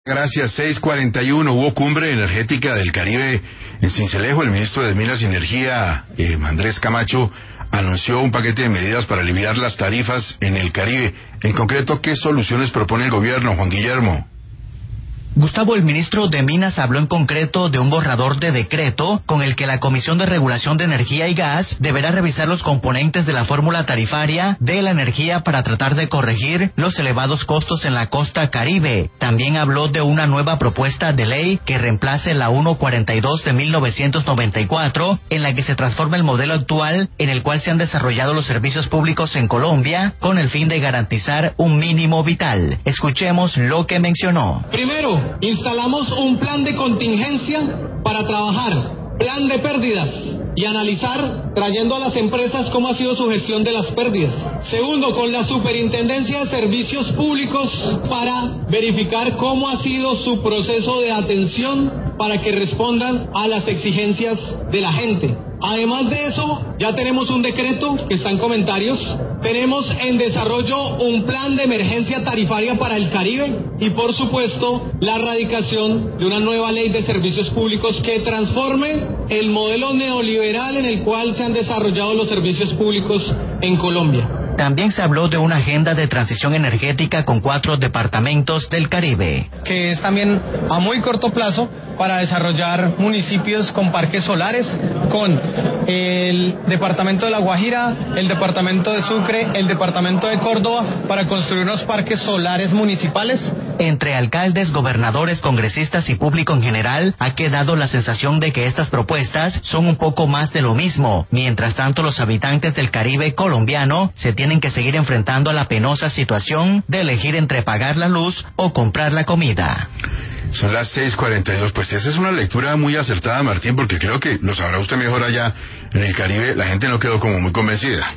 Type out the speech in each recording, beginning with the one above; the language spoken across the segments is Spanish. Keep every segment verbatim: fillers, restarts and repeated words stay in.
Gracias, seis cuarenta y uno. Hubo cumbre energética del Caribe en Sincelejo. El ministro de Minas y Energía, eh, Andrés Camacho, anunció un paquete de medidas para aliviar las tarifas en el Caribe. En concreto, ¿qué soluciones propone el gobierno, Juan Guillermo? Gustavo, el ministro de Minas habló en concreto de un borrador de decreto con el que la Comisión de Regulación de Energía y Gas deberá revisar los componentes de la fórmula tarifaria de la energía para tratar de corregir los elevados costos en la costa Caribe. También habló de una nueva propuesta de ley que reemplace la ciento cuarenta y dos de mil novecientos noventa y cuatro, en la que se transforma el modelo actual en el cual se han desarrollado los servicios públicos en Colombia con el fin de garantizar un mínimo vital. Escuchemos lo que mencionó. Primero, instalamos un plan de contingencia para trabajar, plan de pérdidas y analizar, trayendo a las empresas cómo ha sido su gestión de las pérdidas. Segundo, con la Superintendencia de Servicios Públicos para verificar cómo ha sido su proceso de atención para que respondan a las exigencias de la gente. Además de eso, ya tenemos un decreto que está en comentarios. Tenemos en desarrollo un plan de emergencia tarifaria para el Caribe y, por supuesto, la radicación de una nueva ley de servicios públicos que transforme el modelo neoliberal en el cual se han desarrollado los servicios públicos en Colombia. También se habló de una agenda de transición energética con cuatro departamentos del Caribe. Que es también a muy corto plazo para desarrollar municipios con parques solares, con el departamento de La Guajira, el departamento de Sucre, el departamento de Córdoba, para construir unos parques solares municipales. Entre alcaldes, gobernadores, congresistas y público en general, ha quedado la sensación de que estas propuestas son un poco más de lo mismo. Mientras tanto, los habitantes del Caribe colombiano se tienen que seguir enfrentando a la penosa situación de elegir entre pagar la luz o comprar la comida. Son las seis cuarenta y dos. Pues esa es una lectura muy acertada, Martín, porque creo que lo sabrá usted mejor allá en el Caribe. La gente no quedó como muy convencida.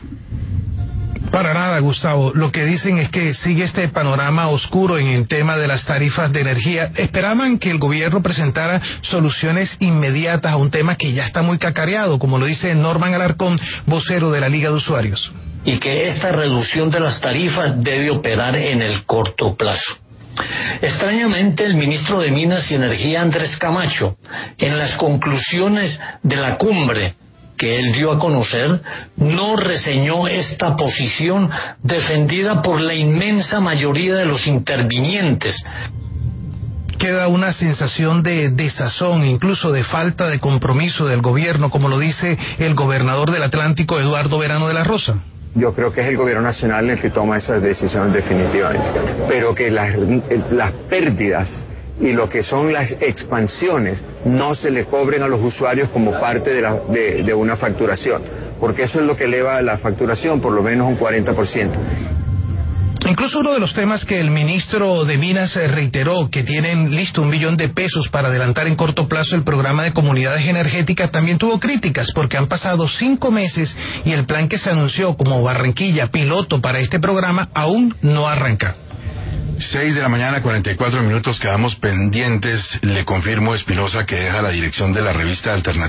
Para nada, Gustavo. Lo que dicen es que sigue este panorama oscuro en el tema de las tarifas de energía. Esperaban que el gobierno presentara soluciones inmediatas a un tema que ya está muy cacareado, como lo dice Norman Alarcón, vocero de la Liga de Usuarios. Y que esta reducción de las tarifas debe operar en el corto plazo. Extrañamente, el ministro de Minas y Energía, Andrés Camacho, en las conclusiones de la cumbre que él dio a conocer, no reseñó esta posición defendida por la inmensa mayoría de los intervinientes. Queda una sensación de desazón, incluso de falta de compromiso del gobierno, como lo dice el gobernador del Atlántico, Eduardo Verano de la Rosa. Yo creo que es el gobierno nacional el que toma esas decisiones definitivamente, pero que las, las pérdidas y lo que son las expansiones no se le cobren a los usuarios como parte de, la, de, de una facturación, porque eso es lo que eleva la facturación por lo menos un cuarenta por ciento. Incluso uno de los temas que el ministro de Minas reiteró, que tienen listo un billón de pesos para adelantar en corto plazo el programa de comunidades energéticas, también tuvo críticas porque han pasado cinco meses y el plan que se anunció como Barranquilla piloto para este programa aún no arranca. Seis de la mañana, cuarenta y cuatro minutos, quedamos pendientes. Le confirmo, Espinosa, que deja la dirección de la revista Alternativa.